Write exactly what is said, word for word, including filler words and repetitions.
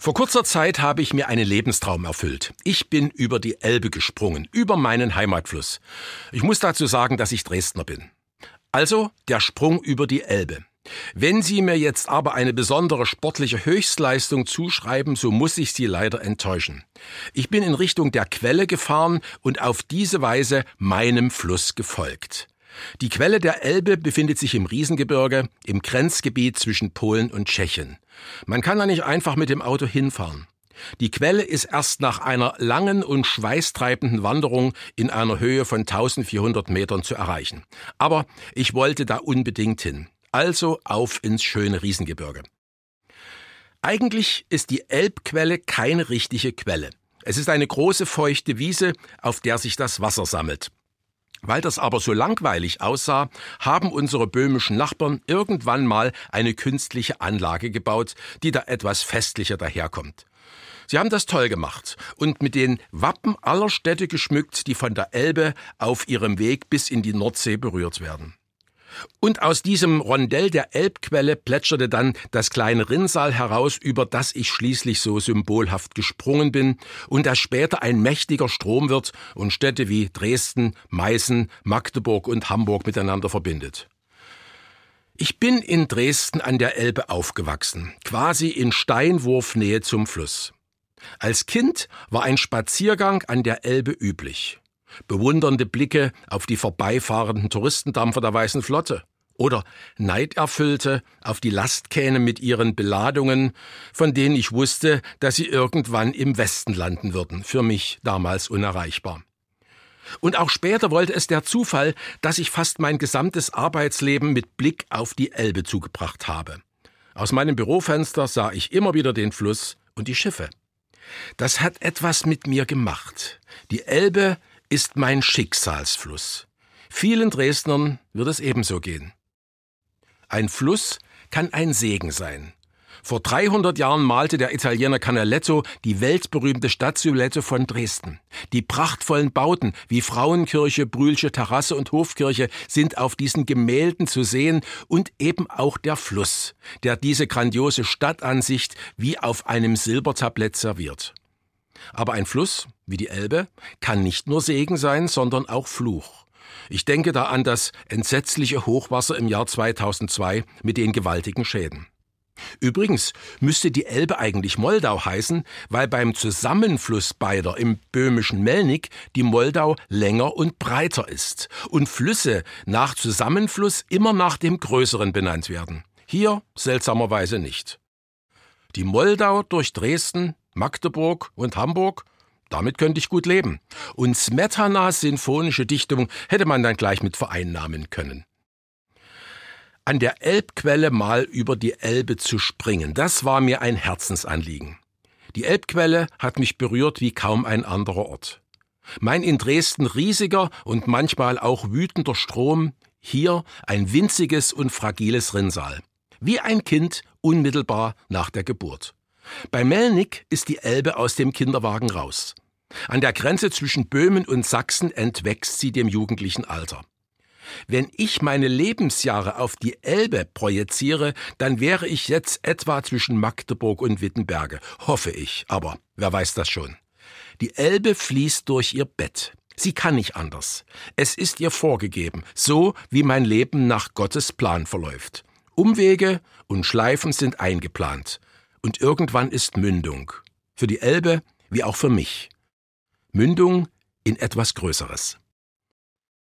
Vor kurzer Zeit habe ich mir einen Lebenstraum erfüllt. Ich bin über die Elbe gesprungen, über meinen Heimatfluss. Ich muss dazu sagen, dass ich Dresdner bin. Also der Sprung über die Elbe. Wenn Sie mir jetzt aber eine besondere sportliche Höchstleistung zuschreiben, so muss ich Sie leider enttäuschen. Ich bin in Richtung der Quelle gefahren und auf diese Weise meinem Fluss gefolgt. Die Quelle der Elbe befindet sich im Riesengebirge, im Grenzgebiet zwischen Polen und Tschechien. Man kann da nicht einfach mit dem Auto hinfahren. Die Quelle ist erst nach einer langen und schweißtreibenden Wanderung in einer Höhe von eintausendvierhundert Metern zu erreichen. Aber ich wollte da unbedingt hin. Also auf ins schöne Riesengebirge. Eigentlich ist die Elbquelle keine richtige Quelle. Es ist eine große feuchte Wiese, auf der sich das Wasser sammelt. Weil das aber so langweilig aussah, haben unsere böhmischen Nachbarn irgendwann mal eine künstliche Anlage gebaut, die da etwas festlicher daherkommt. Sie haben das toll gemacht und mit den Wappen aller Städte geschmückt, die von der Elbe auf ihrem Weg bis in die Nordsee berührt werden. Und aus diesem Rondell der Elbquelle plätscherte dann das kleine Rinnsal heraus, über das ich schließlich so symbolhaft gesprungen bin und das später ein mächtiger Strom wird und Städte wie Dresden, Meißen, Magdeburg und Hamburg miteinander verbindet. Ich bin in Dresden an der Elbe aufgewachsen, quasi in Steinwurfnähe zum Fluss. Als Kind war ein Spaziergang an der Elbe üblich. Bewundernde Blicke auf die vorbeifahrenden Touristendampfer der Weißen Flotte oder Neiderfüllte auf die Lastkähne mit ihren Beladungen, von denen ich wusste, dass sie irgendwann im Westen landen würden, für mich damals unerreichbar. Und auch später wollte es der Zufall, dass ich fast mein gesamtes Arbeitsleben mit Blick auf die Elbe zugebracht habe. Aus meinem Bürofenster sah ich immer wieder den Fluss und die Schiffe. Das hat etwas mit mir gemacht. Die Elbe ist mein Schicksalsfluss. Vielen Dresdnern wird es ebenso gehen. Ein Fluss kann ein Segen sein. Vor dreihundert Jahren malte der Italiener Canaletto die weltberühmte Stadtsilhouette von Dresden. Die prachtvollen Bauten wie Frauenkirche, Brühlsche Terrasse und Hofkirche sind auf diesen Gemälden zu sehen und eben auch der Fluss, der diese grandiose Stadtansicht wie auf einem Silbertablett serviert. Aber ein Fluss, wie die Elbe, kann nicht nur Segen sein, sondern auch Fluch. Ich denke da an das entsetzliche Hochwasser im Jahr zweitausendzwei mit den gewaltigen Schäden. Übrigens müsste die Elbe eigentlich Moldau heißen, weil beim Zusammenfluss beider im böhmischen Melnik die Moldau länger und breiter ist und Flüsse nach Zusammenfluss immer nach dem Größeren benannt werden. Hier seltsamerweise nicht. Die Moldau durch Dresden, Magdeburg und Hamburg, damit könnte ich gut leben. Und Smetanas sinfonische Dichtung hätte man dann gleich mit vereinnahmen können. An der Elbquelle mal über die Elbe zu springen, das war mir ein Herzensanliegen. Die Elbquelle hat mich berührt wie kaum ein anderer Ort. Mein in Dresden riesiger und manchmal auch wütender Strom, hier ein winziges und fragiles Rinnsal. Wie ein Kind unmittelbar nach der Geburt. Bei Melnik ist die Elbe aus dem Kinderwagen raus. An der Grenze zwischen Böhmen und Sachsen entwächst sie dem jugendlichen Alter. Wenn ich meine Lebensjahre auf die Elbe projiziere, dann wäre ich jetzt etwa zwischen Magdeburg und Wittenberge. Hoffe ich, aber wer weiß das schon. Die Elbe fließt durch ihr Bett. Sie kann nicht anders. Es ist ihr vorgegeben, so wie mein Leben nach Gottes Plan verläuft. Umwege und Schleifen sind eingeplant. Und irgendwann ist Mündung. Für die Elbe wie auch für mich. Mündung in etwas Größeres.